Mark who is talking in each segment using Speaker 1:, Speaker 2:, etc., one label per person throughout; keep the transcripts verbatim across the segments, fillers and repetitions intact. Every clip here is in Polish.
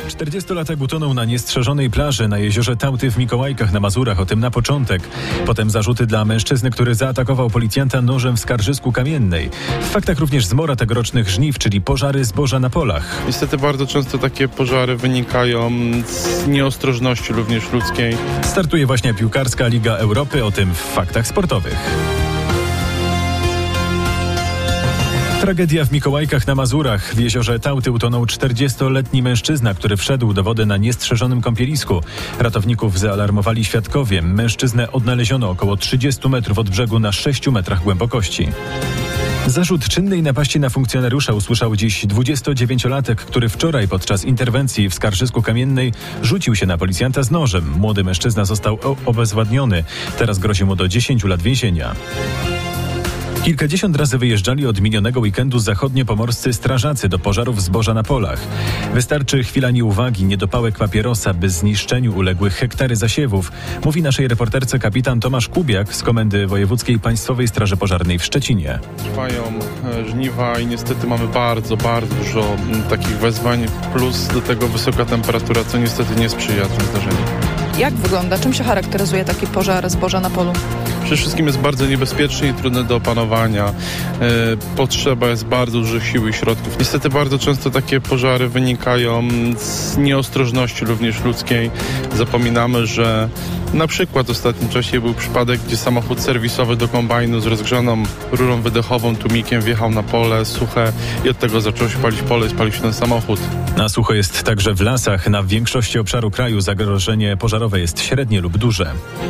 Speaker 1: czterdziestolatek utonął na niestrzeżonej plaży na jeziorze Tałty w Mikołajkach na Mazurach, o tym na początek. Potem zarzuty dla mężczyzny, który zaatakował policjanta nożem w Skarżysku Kamiennej. W faktach również zmora tegorocznych żniw, czyli pożary zboża na polach.
Speaker 2: Niestety bardzo często takie pożary wynikają z nieostrożności również ludzkiej.
Speaker 1: Startuje właśnie piłkarska Liga Europy, o tym w faktach sportowych. Tragedia w Mikołajkach na Mazurach. W jeziorze Tałty utonął czterdziestoletni mężczyzna, który wszedł do wody na niestrzeżonym kąpielisku. Ratowników zaalarmowali świadkowie. Mężczyznę odnaleziono około trzydziestu metrów od brzegu na sześciu metrach głębokości. Zarzut czynnej napaści na funkcjonariusza usłyszał dziś dwudziestodziewięciolatek, który wczoraj podczas interwencji w Skarżysku Kamiennej rzucił się na policjanta z nożem. Młody mężczyzna został obezwładniony. Teraz grozi mu do dziesięciu lat więzienia. Kilkadziesiąt razy wyjeżdżali od minionego weekendu zachodniopomorscy strażacy do pożarów zboża na polach. Wystarczy chwila nieuwagi, niedopałek papierosa, by zniszczeniu uległy hektary zasiewów, mówi naszej reporterce kapitan Tomasz Kubiak z Komendy Wojewódzkiej Państwowej Straży Pożarnej w Szczecinie.
Speaker 2: Trwają żniwa i niestety mamy bardzo, bardzo dużo takich wezwań, plus do tego wysoka temperatura, co niestety nie sprzyja tym zdarzeniom.
Speaker 3: Jak wygląda? Czym się charakteryzuje taki pożar zboża na polu?
Speaker 2: Przede wszystkim jest bardzo niebezpieczny i trudny do opanowania. E, potrzeba jest bardzo dużych sił i środków. Niestety bardzo często takie pożary wynikają z nieostrożności również ludzkiej. Zapominamy, że na przykład w ostatnim czasie był przypadek, gdzie samochód serwisowy do kombajnu z rozgrzaną rurą wydechową, tłumikiem wjechał na pole suche i od tego zaczęło się palić pole i spalił się ten samochód.
Speaker 1: Na sucho jest także w lasach. Na większości obszaru kraju zagrożenie pożarowe jest średnie lub duże.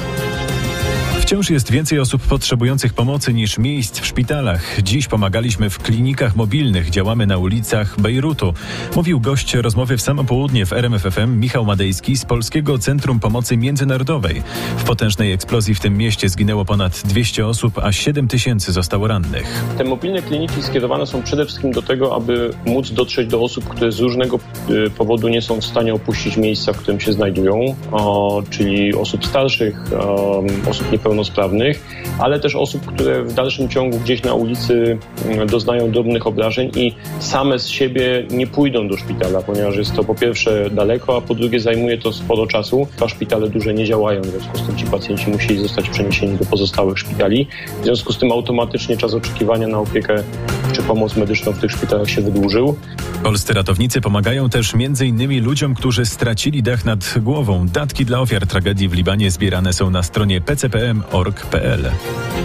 Speaker 1: Wciąż jest więcej osób potrzebujących pomocy niż miejsc w szpitalach. Dziś pomagaliśmy w klinikach mobilnych, działamy na ulicach Bejrutu. Mówił gość rozmowy w samo południe w R M F F M Michał Madejski z Polskiego Centrum Pomocy Międzynarodowej. W potężnej eksplozji w tym mieście zginęło ponad dwieście osób, a siedem tysięcy zostało rannych.
Speaker 4: Te mobilne kliniki skierowane są przede wszystkim do tego, aby móc dotrzeć do osób, które z różnego powodu nie są w stanie opuścić miejsca, w którym się znajdują, o, czyli osób starszych, o, osób niepełnosprawnych, ale też osób, które w dalszym ciągu gdzieś na ulicy doznają drobnych obrażeń i same z siebie nie pójdą do szpitala, ponieważ jest to po pierwsze daleko, a po drugie zajmuje to sporo czasu. A szpitale duże nie działają, w związku z tym ci pacjenci musieli zostać przeniesieni do pozostałych szpitali. W związku z tym automatycznie czas oczekiwania na opiekę czy pomoc medyczną w tych szpitalach się wydłużył.
Speaker 1: Polscy ratownicy pomagają też między innymi ludziom, którzy stracili dach nad głową. Datki dla ofiar tragedii w Libanie zbierane są na stronie p c p m kropka org kropka p l.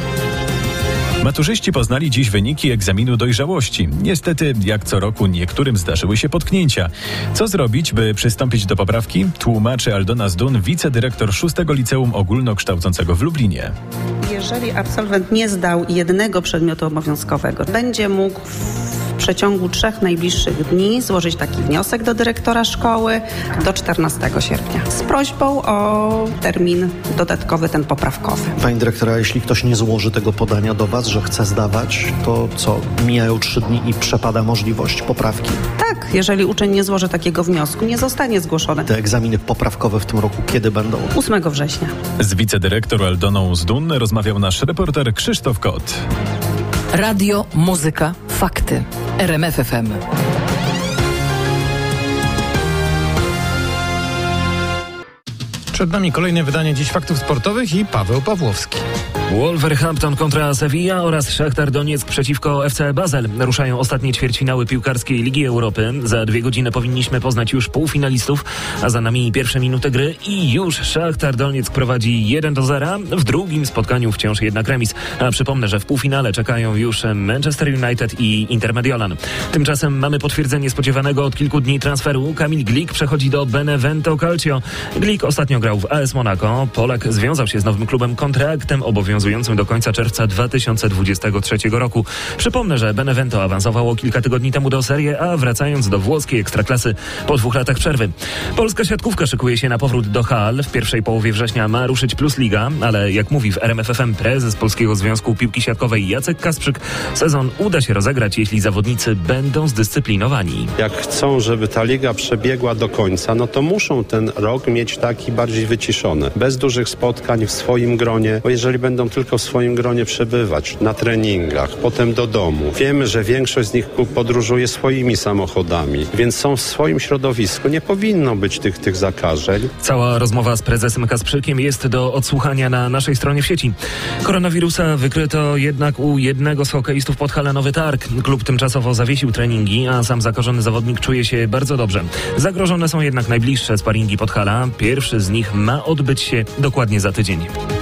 Speaker 1: Maturzyści poznali dziś wyniki egzaminu dojrzałości. Niestety, jak co roku, niektórym zdarzyły się potknięcia. Co zrobić, by przystąpić do poprawki? Tłumaczy Aldona Zdun, wicedyrektor szóstego Liceum Ogólnokształcącego w Lublinie.
Speaker 5: Jeżeli absolwent nie zdał jednego przedmiotu obowiązkowego, będzie mógł w przeciągu trzech najbliższych dni złożyć taki wniosek do dyrektora szkoły do czternastego sierpnia z prośbą o termin dodatkowy, ten poprawkowy.
Speaker 6: Pani dyrektora, jeśli ktoś nie złoży tego podania do Was, że chce zdawać, to co? Mijają trzy dni i przepada możliwość poprawki?
Speaker 5: Tak, jeżeli uczeń nie złoży takiego wniosku, nie zostanie zgłoszony.
Speaker 6: Te egzaminy poprawkowe w tym roku kiedy będą?
Speaker 5: ósmego września.
Speaker 1: Z wicedyrektor Aldoną Zdun rozmawiał nasz reporter Krzysztof Kot.
Speaker 7: Radio, muzyka, fakty. R M F F M.
Speaker 8: Przed nami kolejne wydanie dziś faktów sportowych i Paweł Pawłowski.
Speaker 9: Wolverhampton kontra Sevilla oraz Szachtar Donieck przeciwko F C Basel. Ruszają ostatnie ćwierćfinały piłkarskiej Ligi Europy. Za dwie godziny powinniśmy poznać już półfinalistów, a za nami pierwsze minuty gry i już Szachtar Donieck prowadzi jeden do zera. W drugim spotkaniu wciąż jednak remis. A przypomnę, że w półfinale czekają już Manchester United i Inter Mediolan. Tymczasem mamy potwierdzenie spodziewanego od kilku dni transferu. Kamil Glik przechodzi do Benevento Calcio. Glik ostatnio grał w A S Monaco. Polak związał się z nowym klubem kontraktem obowiązującym do końca czerwca dwa tysiące dwudziestego trzeciego roku. Przypomnę, że Benevento awansowało kilka tygodni temu do Serie A, wracając do włoskiej ekstraklasy po dwóch latach przerwy. Polska siatkówka szykuje się na powrót do hal. W pierwszej połowie września ma ruszyć Plus Liga, ale jak mówi w R M F F M prezes Polskiego Związku Piłki Siatkowej Jacek Kasprzyk, sezon uda się rozegrać, jeśli zawodnicy będą zdyscyplinowani.
Speaker 10: Jak chcą, żeby ta liga przebiegła do końca, no to muszą ten rok mieć taki bardziej wyciszony. Bez dużych spotkań w swoim gronie, bo jeżeli będą chcą tylko w swoim gronie przebywać na treningach, potem do domu. Wiemy, że większość z nich podróżuje swoimi samochodami, więc są w swoim środowisku. Nie powinno być tych, tych zakażeń.
Speaker 9: Cała rozmowa z prezesem Kasprzykiem jest do odsłuchania na naszej stronie w sieci. Koronawirusa wykryto jednak u jednego z hokeistów Podhala Nowy Targ. Klub tymczasowo zawiesił treningi, a sam zakażony zawodnik czuje się bardzo dobrze. Zagrożone są jednak najbliższe sparingi Podhala. Pierwszy z nich ma odbyć się dokładnie za tydzień.